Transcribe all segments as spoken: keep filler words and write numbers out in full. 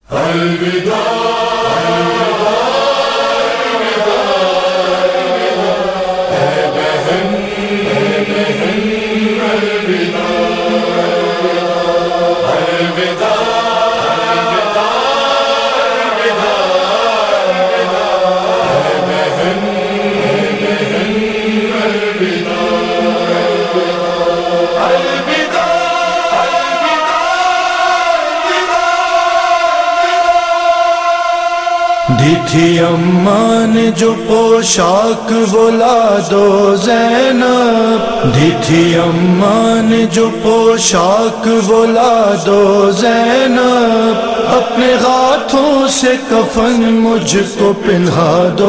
دی تھی اماں نے جو پوشاک وہ لا دو زینب، دی تھی اماں نے جو پوشاک وہ لا دو زینب، اپنے ہاتھوں سے کفن مجھ کو پہنا دو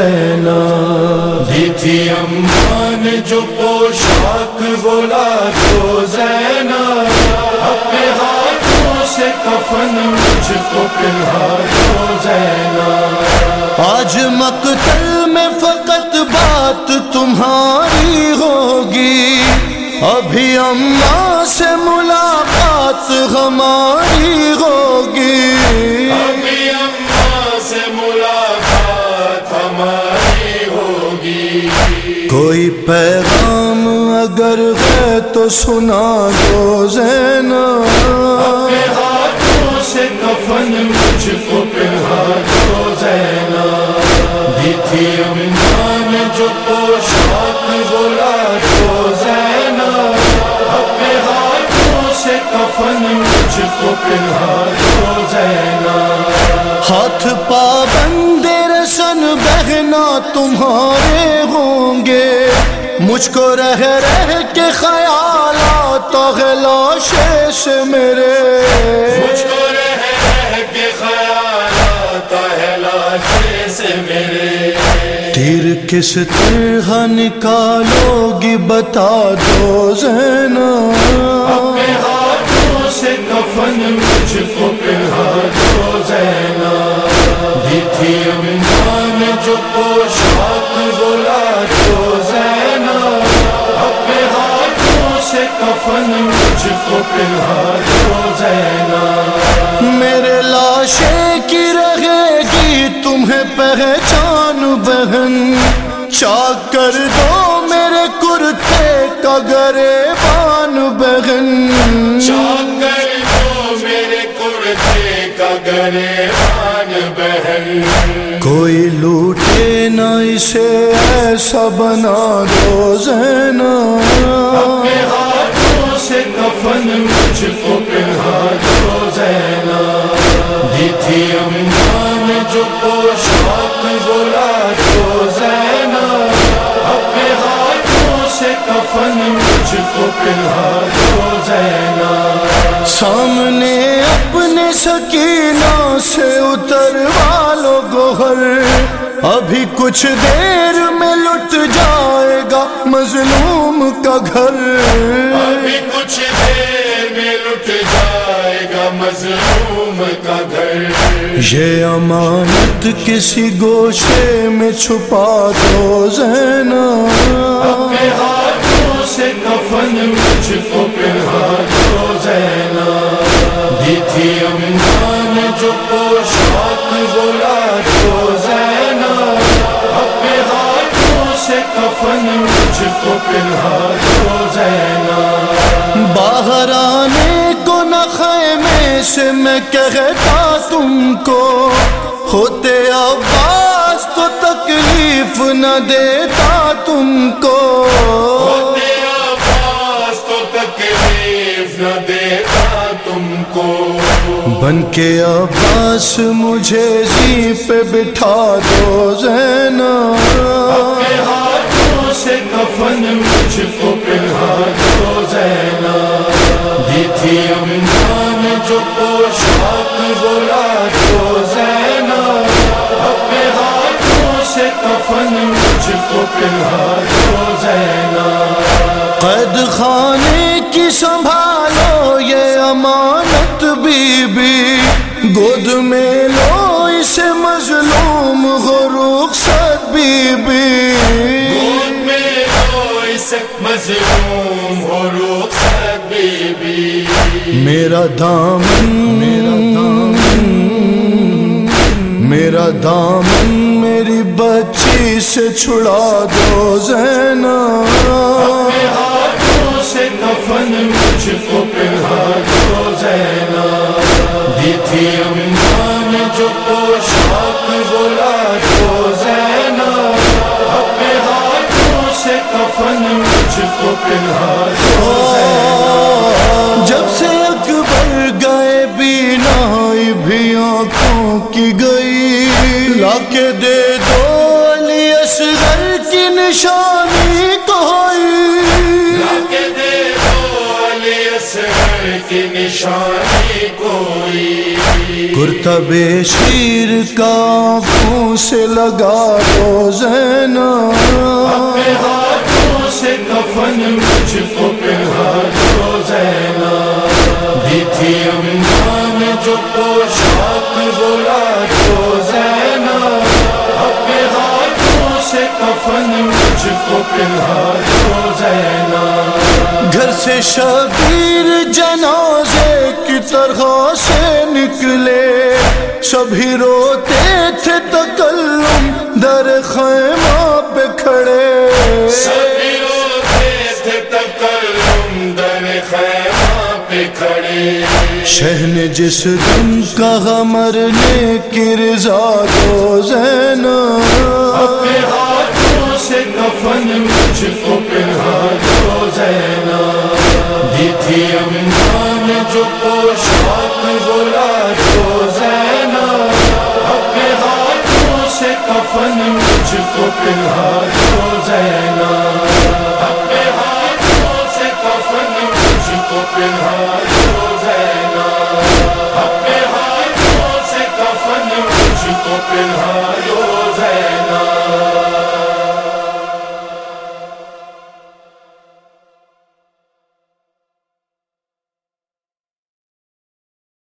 زینب، دی تھی اماں نے جو پوشاک وہ لا دو زینب، اپنے ہاتھوں سے کفن مجھ کو پہنا دو زینب۔ آج مقتل میں فقط بات تمہاری ہوگی، ابھی اماں سے ملاقات ہماری ہوگی، ابھی اماں سے ملاقات ہماری ہوگی۔ کوئی پیغام اگر ہے تو سنا دو زینب، اپنے ہاتھوں سے کفن مجھ کو پہنا دو زینب، دی تھی اماں نے جو پوشاک وہ لا دو زینب، اپنے ہاتھوں سے کفن مجھ کو پہنا دو زینب۔ ہاتھ پابند رسن بہنا تمہارے ہوں گے، مجھ کو رہ رہ کے خیالات لاشے سے میرے، مجھ کو رہ رہ کے خیالات لاشے سے میرے، تیر کس طرح نکالو گی بتا دو زینب، اپنے ہاتھوں سے کفن مجھ کو پہنا دو زینب، دی تھی اماں نے جو پوشاک وہ لا دو زینب، اپنے ہاتھوں سے کفن مجھ کو پہنا دو زینب۔ میرے لاشے کی رہے گی تمہیں پہچان بہن، چاک کر دو میرے کرتے کا گریبان بہن، چاک کر دو میرے کرتے کا گریبان بہن، کوئی لوٹے نہ اسے ایسا بنا دو زینب، اپنے ہاتھوں سے کفن مجھ کو پہنا دو زینب، دی تھی اماں نے جو پوشاک وہ لا دو زینب، اپنے ہاتھوں سے کفن مجھ کو پہنا دو زینب۔ سامنے اپنے سکینہ سے اتروا لو گوہر، ابھی کچھ دیر میں لٹ جائے گا مظلوم کا گھر، ابھی کچھ دیر میں لٹ جائے گا مظلوم کا گھر، یہ امانت کسی گوشے میں چھپا دو زینب، اپنے ہاتھوں سے کفن مجھ کو پہنا دو زینب، دی تھی اماں نے جو پوشاک وہ لا دو زینب، اپنے ہاتھوں سے کفن مجھ کو پہنا دو زینب۔ باہر آنے کو نہ خیمے سے میں کہتا تم کو، ہوتے عباس تو تکلیف نہ دیتا تم کو، ہوتے عباس تو تکلیف نہ دیتا تم کو، بن کے عباس مجھے زین پہ بٹھا دو زینب، اپنے ہاتھوں سے کفن مجھ کو پہنا دو زینب، دی تھی اماں نے جو پوشاک وہ لا دو زینب، اپنے ہاتھوں سے کفن مجھ کو پہنا دو زینب۔ قید خانے کی سنبھالو یہ امانت بی بی، گود میں لو اسے مظلوم ہو رخصت بی بی، گود میں لو اسے مظلوم ہو رخصت بی بی، میرا دامن میرا دامن میرا دامن میری بچی سے چھڑا دو زینب، اپنے ہاتھوں سے کفن مجھ کو پہنا دو زینب، دی تھی اماں نے جو پوشاک بولا دو زینب، اپنے ہاتھوں سے کفن مجھ کو پہنا دو زینب۔ جب سے اکبر گئے بینائی بھی آنکھوں کی گئی، لا کے دے دو علی اصغر کی نشانی کوئی، لا کے دے دو علی اصغر کی نشانی کوئی، کرتب شیر کا آنکھوں سے لگا دو زینب، اپنے ہاتھوں سے کفن مجھ کو پہنا دو زینب، دی تھی اماں نے جو پوشاک بولا دو زینب، اپنے ہاتھوں سے کفن مجھ کو پہنا دو زینب۔ گھر سے شبیر جنازے کی طرح سے نکلے، سبھی روتے تھے تکلم در خیمہ پہ کھڑے، سبھی روتے تھے تکلم در خیمہ پہ کھڑے، شہ نے جس دن کہا مرنے کی رضا دو زینب، اپنے ہاتھوں سے کفن مجھ کو پہنا دو زینب، دی تھی اماں نے جو پوشاک بولا دو زینب، اپنے ہاتھوں سے کفن مجھ کو پہنا دو زینب۔